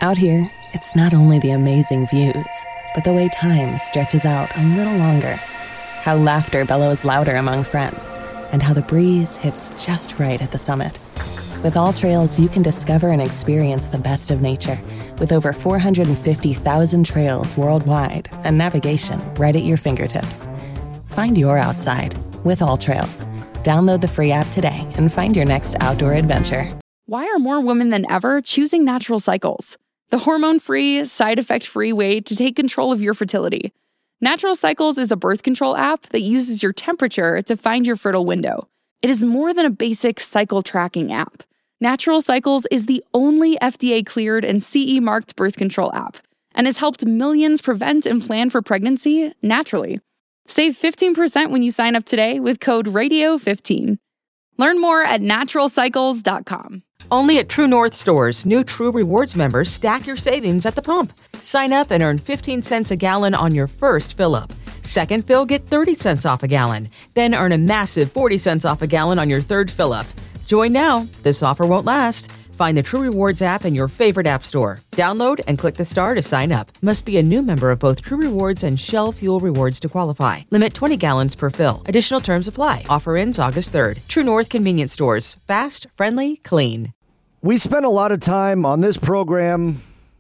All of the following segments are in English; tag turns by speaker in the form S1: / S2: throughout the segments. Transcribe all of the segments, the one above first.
S1: Out here, it's not only the amazing views, but the way time stretches out a little longer. How laughter bellows louder among friends, and how the breeze hits just right at the summit. With All Trails, you can discover and experience the best of nature, with over 450,000 trails worldwide and navigation right at your fingertips. Find your outside with All Trails. Download the free app today and find your next outdoor adventure.
S2: Why are more women than ever choosing Natural Cycles? The hormone-free, side-effect-free way to take control of your fertility. Natural Cycles is a birth control app that uses your temperature to find your fertile window. It is more than a basic cycle tracking app. Natural Cycles is the only FDA-cleared and CE-marked birth control app and has helped millions prevent and plan for pregnancy naturally. Save 15% when you sign up today with code RADIO15. Learn more at naturalcycles.com.
S3: Only at True North stores, new True Rewards members stack your savings at the pump. Sign up and earn 15 cents a gallon on your first fill-up. Second fill, get 30 cents off a gallon. Then earn a massive 40 cents off a gallon on your third fill-up. Join now. This offer won't last. Find the True Rewards app in your favorite app store. Download and click the star to sign up. Must be a new member of both True Rewards and Shell Fuel Rewards to qualify. Limit 20 gallons per fill. Additional terms apply. Offer ends August 3rd. True North Convenience Stores. Fast, friendly, clean.
S4: We spent a lot of time on this program,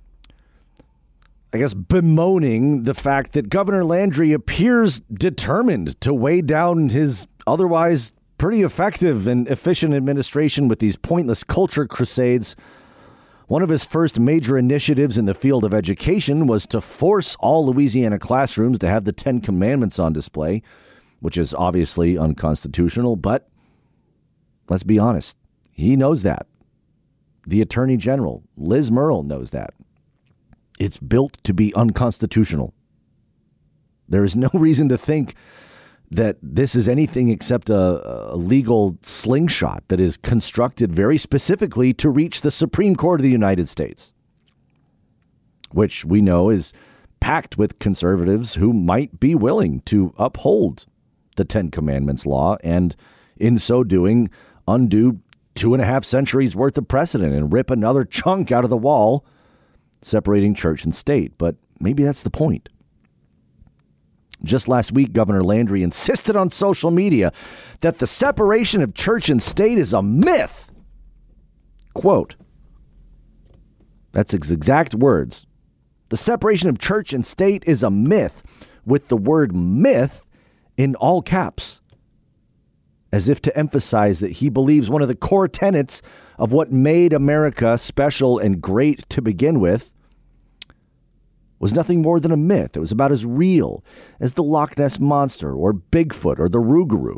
S4: I guess, bemoaning the fact that Governor Landry appears determined to weigh down his otherwise pretty effective and efficient administration with these pointless culture crusades. One of his first major initiatives in the field of education was to force all Louisiana classrooms to have the Ten Commandments on display, which is obviously unconstitutional, but let's be honest, he knows that. The Attorney General, Liz Murrill, knows that. It's built to be unconstitutional. There is no reason to think that this is anything except a legal slingshot that is constructed very specifically to reach the Supreme Court of the United States, which we know is packed with conservatives who might be willing to uphold the Ten Commandments law and, in so doing, undo 2.5 centuries worth of precedent and rip another chunk out of the wall separating church and state. But maybe that's the point. Just last week, Governor Landry insisted on social media that the separation of church and state is a myth. Quote, that's his exact words. The separation of church and state is a myth, with the word myth in all caps, as if to emphasize that he believes one of the core tenets of what made America special and great to begin with was nothing more than a myth. It was about as real as the Loch Ness Monster or Bigfoot or the Rougarou.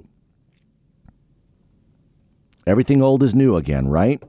S4: Everything old is new again, right?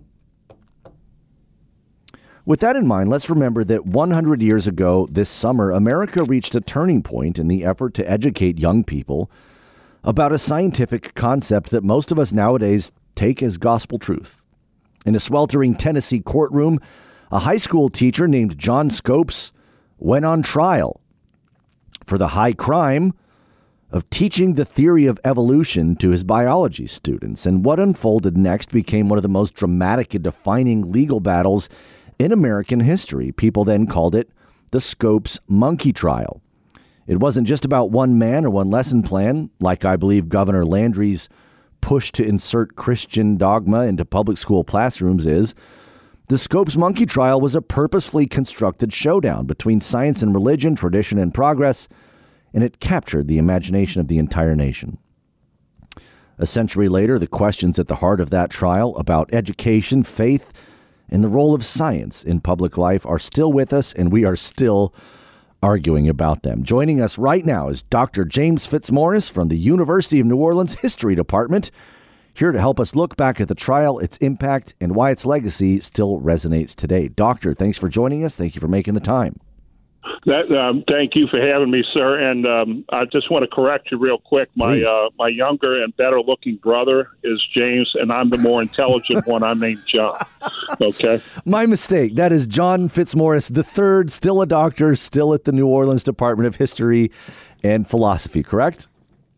S4: With that in mind, let's remember that 100 years ago this summer, America reached a turning point in the effort to educate young people about a scientific concept that most of us nowadays take as gospel truth. In a sweltering Tennessee courtroom, a high school teacher named John Scopes went on trial for the high crime of teaching the theory of evolution to his biology students. And what unfolded next became one of the most dramatic and defining legal battles in American history. People then called it the Scopes monkey trial. It wasn't just about one man or one lesson plan, like I believe Governor Landry's push to insert Christian dogma into public school classrooms is. The Scopes monkey trial was a purposefully constructed showdown between science and religion, tradition and progress, and it captured the imagination of the entire nation. A century later, the questions at the heart of that trial about education, faith, and the role of science in public life are still with us, and we are still arguing about them. Joining us right now is Dr. James Fitzmaurice from the University of New Orleans History Department, here to help us look back at the trial, its impact, and why its legacy still resonates today. Doctor, thanks for joining us. Thank you for making the time.
S5: Thank you for having me, sir. And I just want to correct you real quick. My younger and better looking brother is James, and I'm the more intelligent one. I'm named John. Okay.
S4: My mistake. That is John Fitzmaurice III, still a doctor, still at the New Orleans Department of History and Philosophy, correct?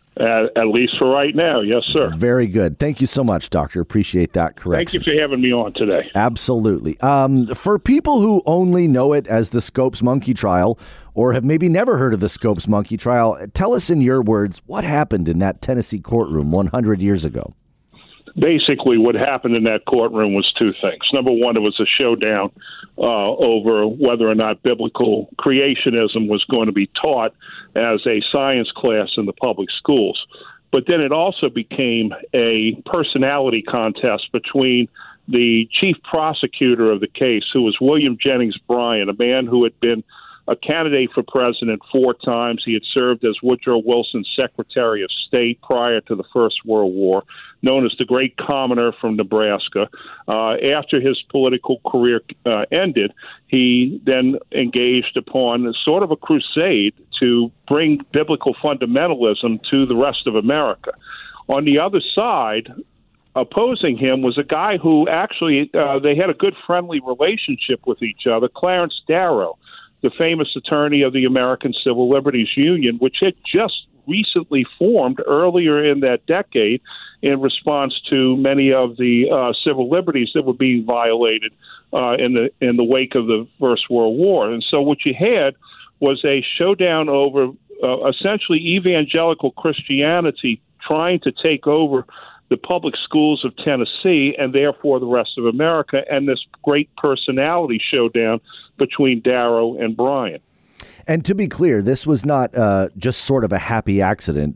S5: At least for right now, yes, sir.
S4: Very good. Thank you so much, Doctor. Appreciate that correction.
S5: Thank you for having me on today.
S4: Absolutely. For people who only know it as the Scopes monkey trial or have maybe never heard of the Scopes monkey trial, tell us in your words what happened in that Tennessee courtroom 100 years ago.
S5: Basically, what happened in that courtroom was two things. Number one, it was a showdown over whether or not biblical creationism was going to be taught as a science class in the public schools. But then it also became a personality contest between the chief prosecutor of the case, who was William Jennings Bryan, a man who had been a candidate for president 4 times. He had served as Woodrow Wilson's Secretary of State prior to the First World War, known as the Great Commoner from Nebraska. After his political career ended, he then engaged upon sort of a crusade to bring biblical fundamentalism to the rest of America. On the other side, opposing him was a guy who actually, they had a good friendly relationship with each other, Clarence Darrow, the famous attorney of the American Civil Liberties Union, which had just recently formed earlier in that decade in response to many of the civil liberties that were being violated in the wake of the First World War. And so what you had was a showdown over essentially evangelical Christianity trying to take over the public schools of Tennessee and therefore the rest of America, and this great personality showdown between Darrow and Bryan.
S4: And to be clear, this was not just sort of a happy accident.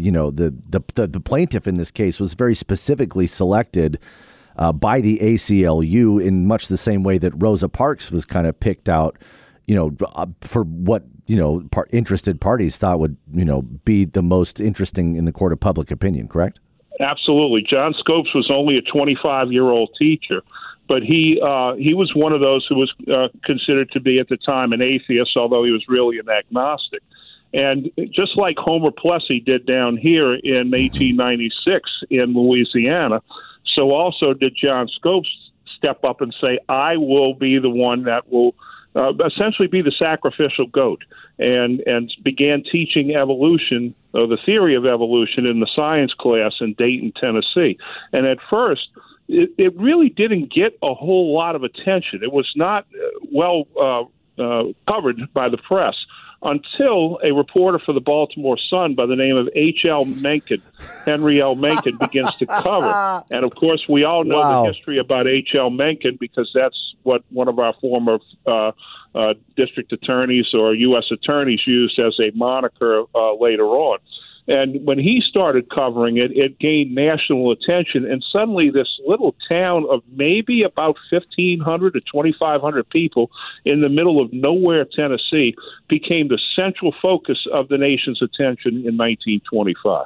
S4: The plaintiff in this case was very specifically selected by the ACLU in much the same way that Rosa Parks was kind of picked out, for what, interested parties thought would, be the most interesting in the court of public opinion, correct?
S5: Absolutely. John Scopes was only a 25-year-old teacher, but he was one of those who was considered to be at the time an atheist, although he was really an agnostic. And just like Homer Plessy did down here in 1896 in Louisiana, so also did John Scopes step up and say, I will be the one that will essentially be the sacrificial goat, and began teaching evolution, the theory of evolution, in the science class in Dayton, Tennessee. And at first, it really didn't get a whole lot of attention. It was not well covered by the press until a reporter for the Baltimore Sun by the name of H.L. Mencken, Henry L. Mencken, begins to cover. And, of course, we all know the history about H.L. Mencken because that's what one of our former district attorneys or U.S. attorneys used as a moniker later on. And when he started covering it, it gained national attention. And suddenly this little town of maybe about 1,500 to 2,500 people in the middle of nowhere, Tennessee, became the central focus of the nation's attention in 1925.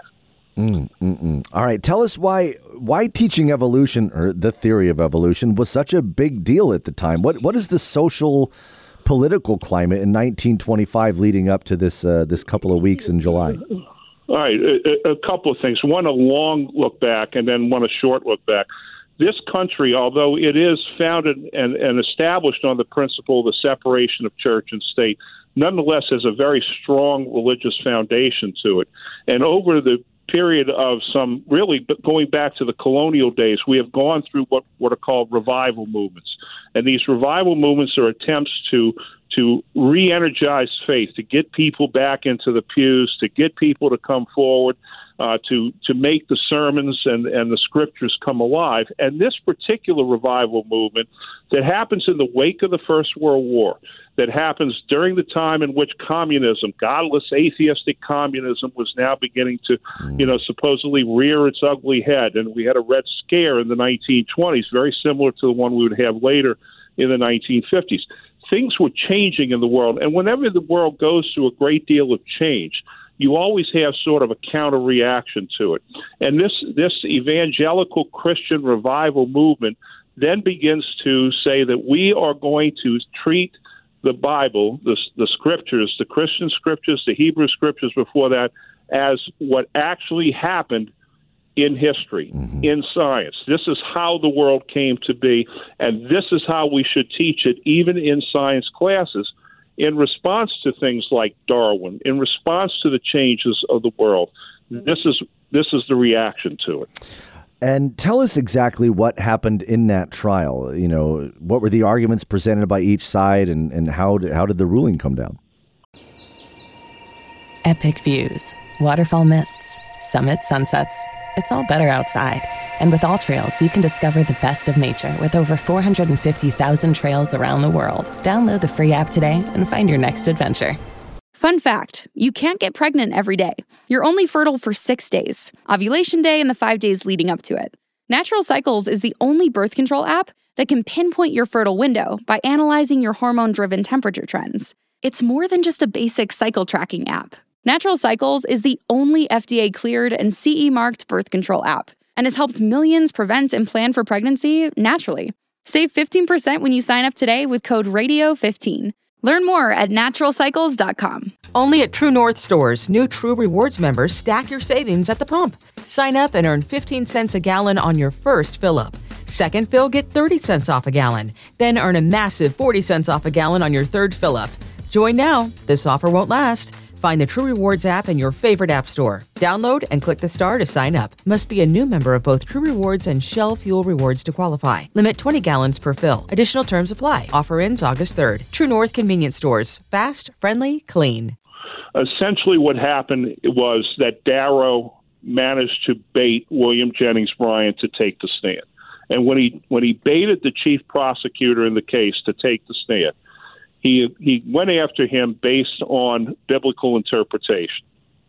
S4: All right. Tell us why teaching evolution, or the theory of evolution, was such a big deal at the time. What is the social political climate in 1925 leading up to this couple of weeks in July?
S5: All right, a couple of things. One, a long look back, and then one, a short look back. This country, although it is founded and established on the principle of the separation of church and state, nonetheless has a very strong religious foundation to it. And over the period of some, really going back to the colonial days, we have gone through what are called revival movements. And these revival movements are attempts to re-energize faith, to get people back into the pews, to get people to come forward, to make the sermons and the scriptures come alive. And this particular revival movement that happens in the wake of the First World War, that happens during the time in which communism, godless, atheistic communism, was now beginning to, supposedly rear its ugly head. And we had a Red Scare in the 1920s, very similar to the one we would have later in the 1950s. Things were changing in the world. And whenever the world goes through a great deal of change, you always have sort of a counter reaction to it. And this evangelical Christian revival movement then begins to say that we are going to treat the Bible, the scriptures, the Christian scriptures, the Hebrew scriptures before that, as what actually happened in history, in science. This is how the world came to be, and this is how we should teach it, even in science classes, in response to things like Darwin, in response to the changes of the world. This is the reaction to it.
S4: And tell us exactly what happened in that trial. You know, what were the arguments presented by each side, and how did the ruling come down?
S1: Epic views, waterfall mists, summit sunsets. It's all better outside. And with AllTrails, you can discover the best of nature with over 450,000 trails around the world. Download the free app today and find your next adventure.
S2: Fun fact, you can't get pregnant every day. You're only fertile for 6 days, ovulation day and the 5 days leading up to it. Natural Cycles is the only birth control app that can pinpoint your fertile window by analyzing your hormone-driven temperature trends. It's more than just a basic cycle tracking app. Natural Cycles is the only FDA-cleared and CE-marked birth control app and has helped millions prevent and plan for pregnancy naturally. Save 15% when you sign up today with code RADIO15. Learn more at naturalcycles.com.
S3: Only at True North stores, new True Rewards members stack your savings at the pump. Sign up and earn 15 cents a gallon on your first fill-up. Second fill, get 30 cents off a gallon. Then earn a massive 40 cents off a gallon on your third fill-up. Join now. This offer won't last. Find the True Rewards app in your favorite app store. Download and click the star to sign up. Must be a new member of both True Rewards and Shell Fuel Rewards to qualify. Limit 20 gallons per fill. Additional terms apply. Offer ends August 3rd. True North Convenience Stores. Fast, friendly, clean.
S5: Essentially what happened was that Darrow managed to bait William Jennings Bryan to take the stand. And when he baited the chief prosecutor in the case to take the stand, he went after him based on biblical interpretation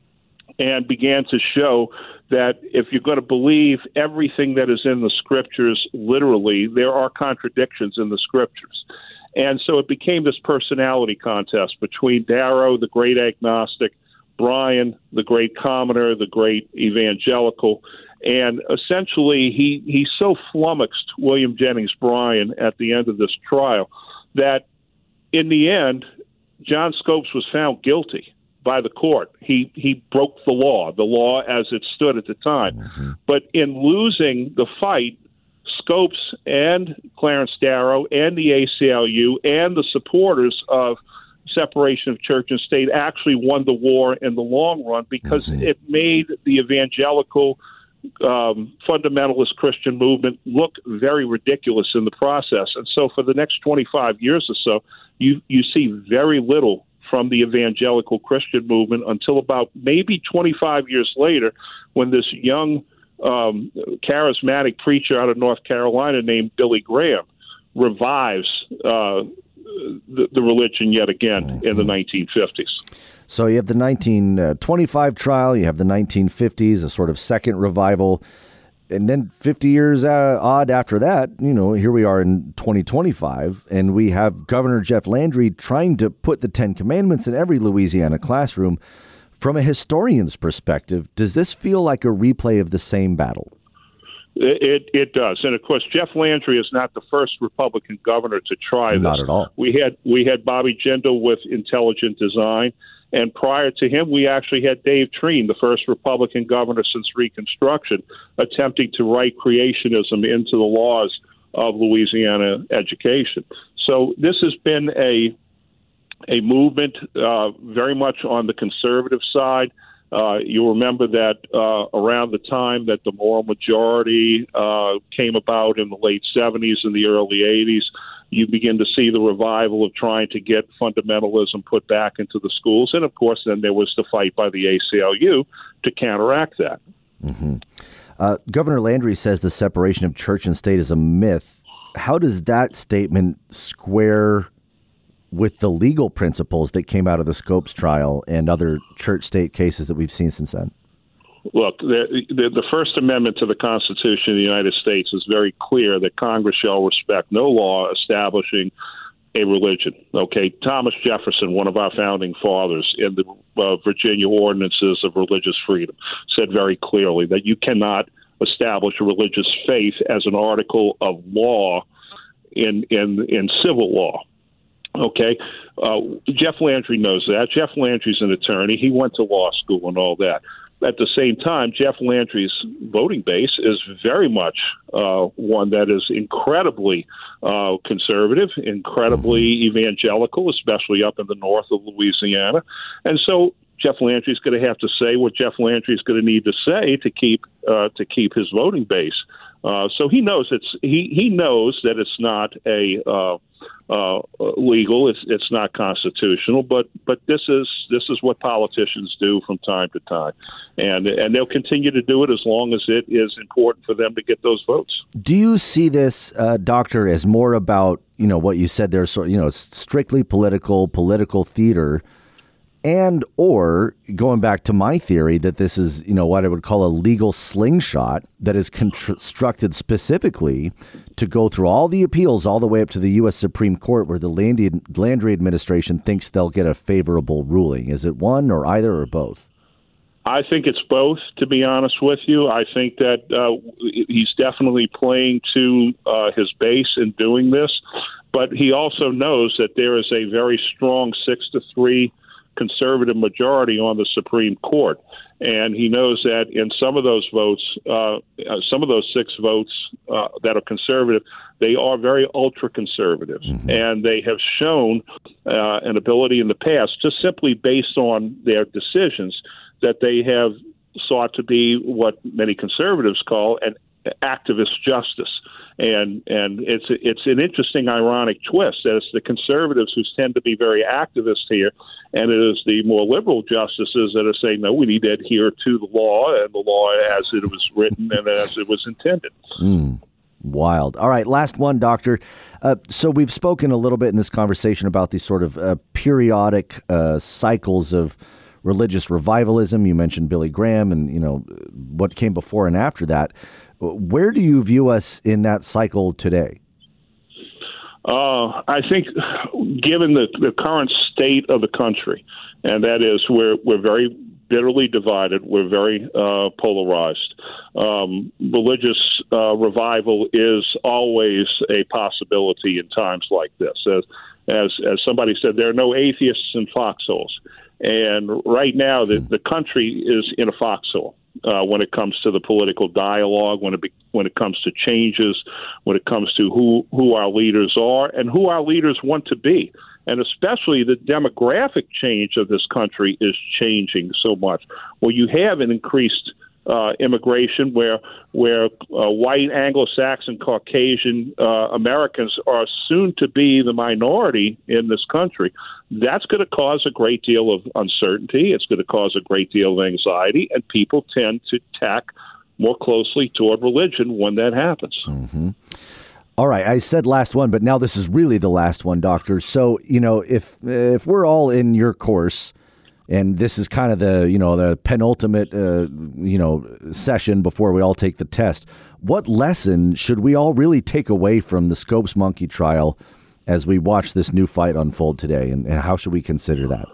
S5: and began to show that if you're going to believe everything that is in the scriptures literally, there are contradictions in the scriptures. And so it became this personality contest between Darrow, the great agnostic, Bryan, the great commoner, the great evangelical. And essentially, he so flummoxed William Jennings Bryan at the end of this trial that in the end, John Scopes was found guilty by the court. He broke the law as it stood at the time. Mm-hmm. But in losing the fight, Scopes and Clarence Darrow and the ACLU and the supporters of separation of church and state actually won the war in the long run because it made the evangelical fundamentalist Christian movement look very ridiculous in the process. And so for the next 25 years or so, you see very little from the evangelical Christian movement until about maybe 25 years later when this young charismatic preacher out of North Carolina named Billy Graham revives the religion yet again in the 1950s.
S4: So you have the 1925 trial, you have the 1950s, a sort of second revival, and then 50 years odd after that, here we are in 2025, and we have Governor Jeff Landry trying to put the Ten Commandments in every Louisiana classroom. From a historian's perspective, does this feel like a replay of the same battle?
S5: It does, and of course, Jeff Landry is not the first Republican governor to try this.
S4: Not at all.
S5: We had Bobby Jindal with Intelligent Design, and prior to him, we actually had Dave Treen, the first Republican governor since Reconstruction, attempting to write creationism into the laws of Louisiana education. So this has been a movement very much on the conservative side. You remember that around the time that the moral majority came about in the late 70s and the early 80s, you begin to see the revival of trying to get fundamentalism put back into the schools. And, of course, then there was the fight by the ACLU to counteract that.
S4: Mm-hmm. Governor Landry says the separation of church and state is a myth. How does that statement square with the legal principles that came out of the Scopes trial and other church-state cases that we've seen since then?
S5: Look, the First Amendment to the Constitution of the United States is very clear that Congress shall respect no law establishing a religion. Okay, Thomas Jefferson, one of our founding fathers, in the Virginia Ordinances of Religious Freedom, said very clearly that you cannot establish a religious faith as an article of law in civil law. Okay, Jeff Landry knows that. Jeff Landry's an attorney. He went to law school and all that. At the same time, Jeff Landry's voting base is very much one that is incredibly conservative, incredibly evangelical, especially up in the north of Louisiana. And so Jeff Landry's going to have to say what Jeff Landry's going to need to say to keep his voting base. So he knows he knows that it's not legal. It's not constitutional. But this is what politicians do from time to time, and they'll continue to do it as long as it is important for them to get those votes.
S4: Do you see this, Doctor, as more about what you said there, strictly political theater? And or going back to my theory that this is, what I would call a legal slingshot that is constructed specifically to go through all the appeals all the way up to the U.S. Supreme Court where the Landry administration thinks they'll get a favorable ruling. Is it one or either or both?
S5: I think it's both, to be honest with you. I think that he's definitely playing to his base in doing this. But he also knows that there is a very strong 6-3 conservative majority on the Supreme Court. And he knows that in some of those votes, some of those 6 votes that are conservative, they are very ultra-conservative. Mm-hmm. And they have shown an ability in the past, just simply based on their decisions, that they have sought to be what many conservatives call an activist justice. And it's an interesting, ironic twist that it's the conservatives who tend to be very activist here, and it is the more liberal justices that are saying, no, we need to adhere to the law and the law as it was written and as it was intended.
S4: Wild. All right, last one, Doctor. So we've spoken a little bit in this conversation about these sort of periodic cycles of religious revivalism. You mentioned Billy Graham and, what came before and after that. Where do you view us in that cycle today?
S5: I think given the current state of the country, and that is we're very bitterly divided, we're very polarized. Religious revival is always a possibility in times like this. As somebody said, there are no atheists in foxholes. And right now the country is in a foxhole. When it comes to the political dialogue, when it comes to changes, when it comes to who our leaders are and who our leaders want to be. And especially the demographic change of this country is changing so much. Well, you have an increased immigration where white Anglo-Saxon Caucasian Americans are soon to be the minority in this country. That's going to cause a great deal of uncertainty. It's going to cause a great deal of anxiety, and people tend to tack more closely toward religion when that happens. Mm-hmm.
S4: All right, I said last one, but now this is really the last one, Doctor. So, if we're all in your course, and this is kind of the penultimate, session before we all take the test, what lesson should we all really take away from the Scopes Monkey trial as we watch this new fight unfold today, and how should we consider that?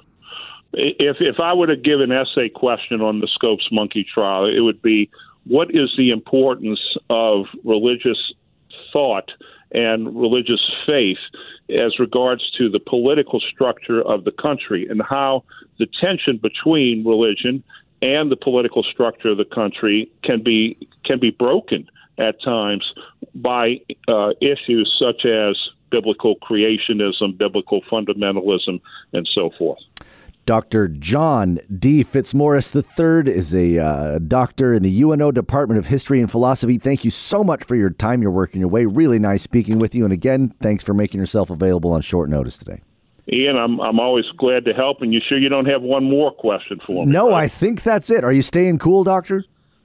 S5: If I were to give an essay question on the Scopes Monkey trial, it would be, what is the importance of religious thought and religious faith as regards to the political structure of the country, and how the tension between religion and the political structure of the country can be broken at times by issues such as biblical creationism, biblical fundamentalism, and so forth.
S4: Dr. John D. Fitzmaurice III is a doctor in the UNO Department of History and Philosophy. Thank you so much for your time, your work, and your way. Really nice speaking with you. And again, thanks for making yourself available on short notice today.
S5: Ian, I'm always glad to help. And you sure you don't have one more question for me?
S4: No, right? I think that's it. Are you staying cool, Doctor?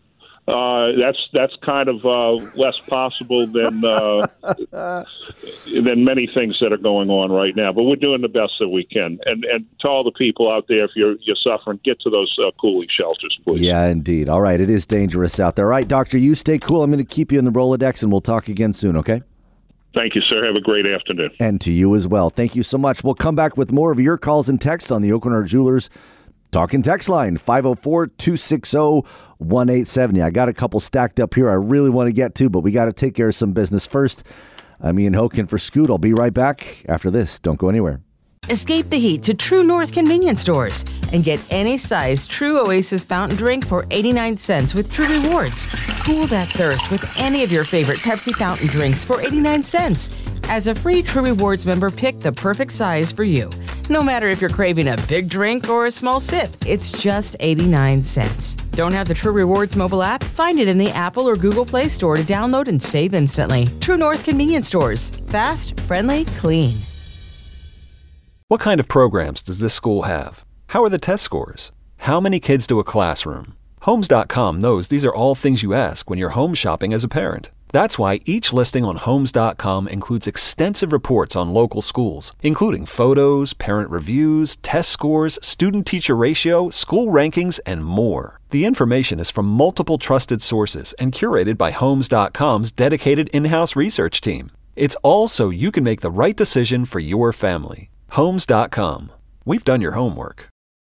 S5: That's kind of less possible than many things that are going on right now. But we're doing the best that we can. And to all the people out there, if you're suffering, get to those cooling shelters, please.
S4: Yeah, indeed. All right, it is dangerous out there. All right, Doctor, you stay cool. I'm going to keep you in the Rolodex, and we'll talk again soon, okay?
S5: Thank you, sir. Have a great afternoon.
S4: And to you as well. Thank you so much. We'll come back with more of your calls and texts on the Oakenard Jewelers Talking text line, 504-260-1870. I got a couple stacked up here I really want to get to, but we got to take care of some business first. I'm Ian Hoken for Scoot. I'll be right back after this. Don't go anywhere.
S3: Escape the heat to True North convenience stores and get any size True Oasis fountain drink for 89 cents with True Rewards. Cool that thirst with any of your favorite Pepsi fountain drinks for 89 cents. As a free True Rewards member, pick the perfect size for you. No matter if you're craving a big drink or a small sip, it's just 89 cents. Don't have the True Rewards mobile app? Find it in the Apple or Google Play Store to download and save instantly. True North Convenience Stores. Fast, friendly, clean.
S6: What kind of programs does this school have? How are the test scores? How many kids do a classroom? Homes.com knows these are all things you ask when you're home shopping as a parent. That's why each listing on Homes.com includes extensive reports on local schools, including photos, parent reviews, test scores, student-teacher ratio, school rankings, and more. The information is from multiple trusted sources and curated by Homes.com's dedicated in-house research team. It's all so you can make the right decision for your family. Homes.com. We've done your homework.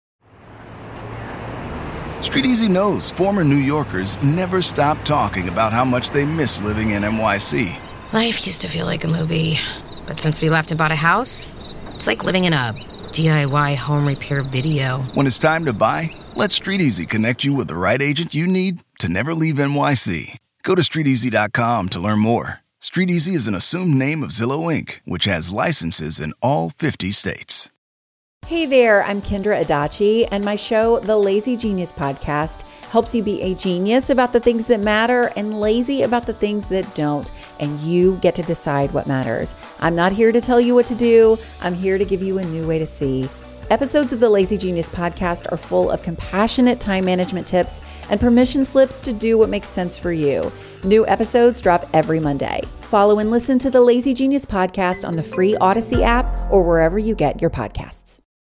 S7: StreetEasy knows former New Yorkers never stop talking about how much they miss living in NYC.
S8: Life used to feel like a movie, but since we left and bought a house, it's like living in a DIY home repair video.
S7: When it's time to buy, let StreetEasy connect you with the right agent you need to never leave NYC. Go to StreetEasy.com to learn more. StreetEasy is an assumed name of Zillow Inc., which has licenses in all 50 states.
S9: Hey there, I'm Kendra Adachi, and my show, The Lazy Genius Podcast, helps you be a genius about the things that matter and lazy about the things that don't, and you get to decide what matters. I'm not here to tell you what to do. I'm here to give you a new way to see. Episodes of the Lazy Genius Podcast are full of compassionate time management tips and permission slips to do what makes sense for you. New episodes drop every Monday. Follow and listen to the Lazy Genius Podcast on the free Odyssey app or wherever you get your podcasts.